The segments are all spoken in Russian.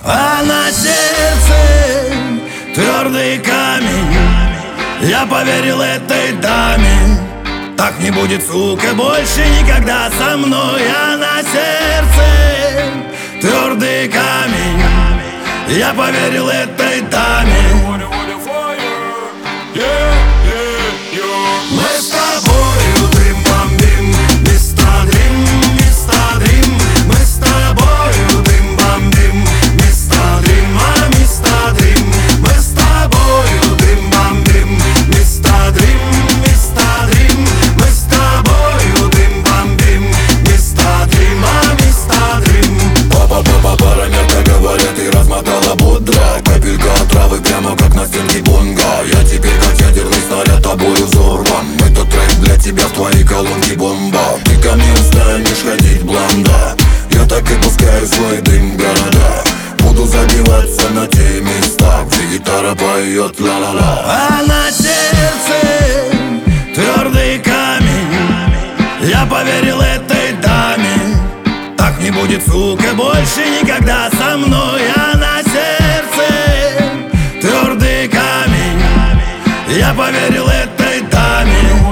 А на сердце твердый камень. Я поверил этой даме, так не будет, сука, больше никогда со мной. А на сердце твердый камень. Я поверил этой даме. Мы с тобою дым бомбим, мистер Дрим. Мы с тобою дым бомбим, мистер Дрим, мистер Дрим. Мы с тобою дым бомбим, мистер Дрим. Мы с тобою дым бомбим, мистер Дрим, мистер Дрим. Папа, парамерка, говорят, и размотала бодро. Капелька отравы прямо как на стенке бонга. Я теперь как ядерный снаряд тобою взорван. Этот трек для тебя в твоей колонке бомба. Ты ко мне устанешь ходить блонда. Я так и пускаю свой дым в города. Буду забиваться на те места, где гитара поет ла-ла-ла. А на сердце твердый камень. Я поверил этой даме, так не будет, сука, больше никогда со мной. А на сердце твердый камень. Я поверил этой даме.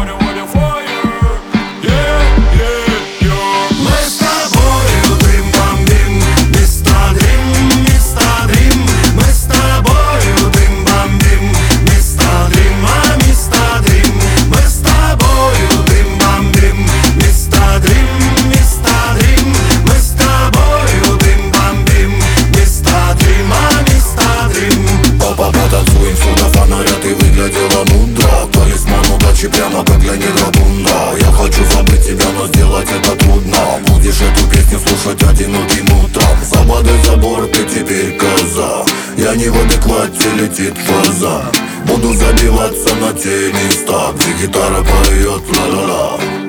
Мы с тобою дым бомбим, мистер Дрим. Мы с тобою дым бомбим, мистер Дрим, мистер Дрим. Мы с тобою дым бомбим, мистер Дрим. Мы с тобою дым бомбим, мистер Дрим, мистер Дрим. Папа, потанцуем сюда фонаря, ты выглядела мудро. Талисман удачи прямо как для Недрабунда. Я хочу забыть тебя, но сделать это трудно. Будешь эту песню слушать одиноким утром. Забодай забор, ты теперь коза. Я не в адеквате, летит фаза. Буду забиваться на те места, где гитара поет ла-ла-ла.